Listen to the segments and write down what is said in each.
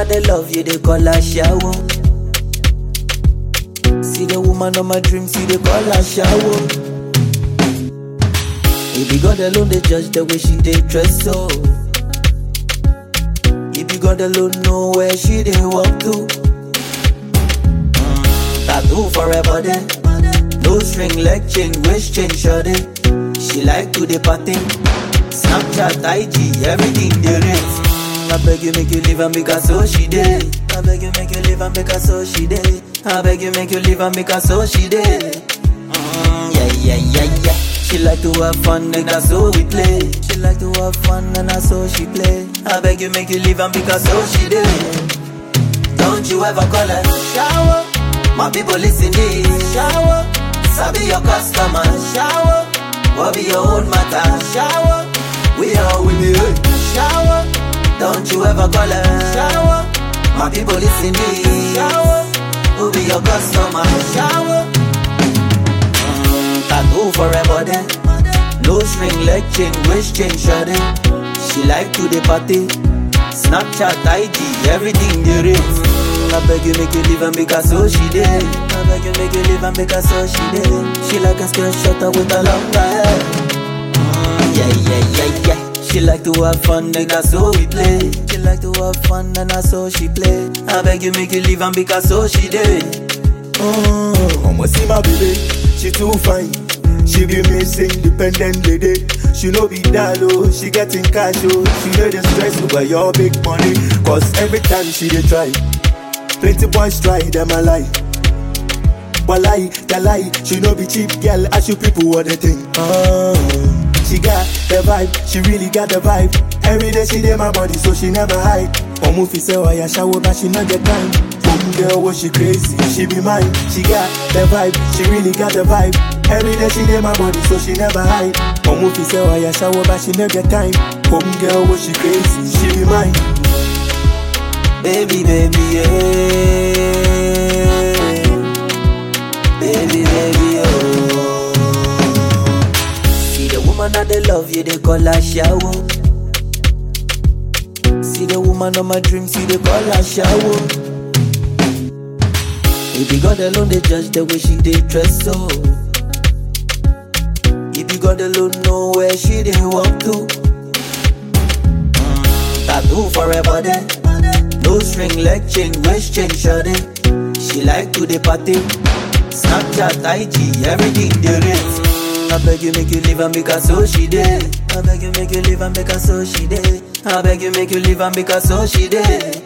they love you, they call her shower. See the woman of my dreams, see they call her shower. If you God alone, they judge the way she they dress so. If you God alone know where she they walk to. Tattoo for her body, no string, leg chain, waist chain, shorty. She like to the party, Snapchat, IG, everything they rate. I beg you make you leave and make her so she did. I beg you make you leave and make her so she did. I beg you make you leave and make her so she did. Yeah. She like to have fun and that's so we play. She like to have fun and that's so she play. I beg you make you leave and make her so she did. Don't you ever call her shower? My people listen this. Shower. Sabi your customer. Shower. What be your own matter? Shower. We are with you. Shower. Don't you ever call her shower? My people listen this. Shower. Who be your customer? Shower. Tattoo for her body, no string, leg chain, waist chain, shorty. She like to the party, Snapchat, IG, everything they rate. I beg you make you leave and make her so she did. I beg you make you leave and make her so she did. She like a skirt shutter with a longer hair. Yeah. She like to have fun and that's so we play. She like to have fun and that's so she play. I beg you make you leave and make her so she did. I'ma see my baby, she too fine. She be missing independent lady. She no be that low, she getting cash oh. She know the stress over your big money. Cause every time she dey try, plenty boys try, them a lie. But lie, she no be cheap girl, as you people what they think. She got the vibe, she really got the vibe. Every day she dey my body, so she never hide. Omufi say oh yeah, shower, but she not get time. Girl, what she crazy, she be mine. She got the vibe, she really got the vibe. Every day she dey my body, so she never hide. Omufi say oh yeah, shower, but she not get time. Girl, what she crazy, she be mine. Baby, yeah. Baby, oh. See the woman that they love you, they call her shower. See the woman of my dreams, see they call her shower. If you God alone, they judge the way she they dress so. If you God alone know where she they walk to. Tattoo for her body, no string, leg chain, waist chain, shorty. She like to the party, Snapchat, IG, everything they rate. I beg you make you leave and make her so she did. I beg you make you leave and make her so she did. I beg you make you leave and make her so she did.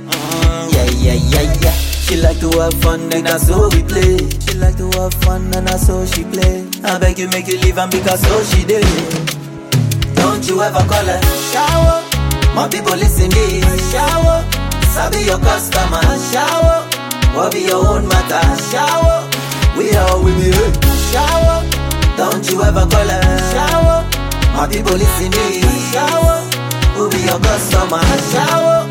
Yeah. She like to have fun and that's so we play. She like to have fun and that's so she play. I beg you make you leave and make her so she did. Don't you ever call her shower? My people listen this. Shower. Sabi your customer. Shower. What be your own matter? Shower. We are with you. Shower. Don't you ever call her shower? My people listen this. Shower. Who be your customer? Shower.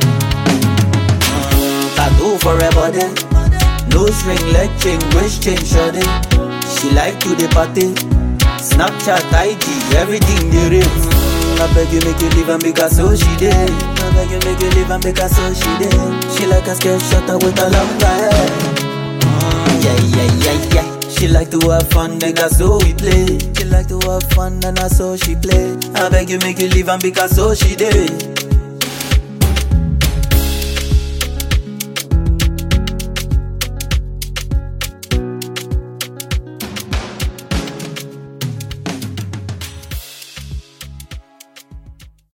Tattoo for her body, no string, leg chain, waist chain, shorty. She like to the party, Snapchat, IG, everything they rate. I beg you make you leave and make her so she did. I beg you make you leave and make her so she did. She like a skirt shutter with a longer hair. Yeah. She like to have fun and that's so we play. She like to have fun and that's so she play. I beg you make you leave and make her so she did.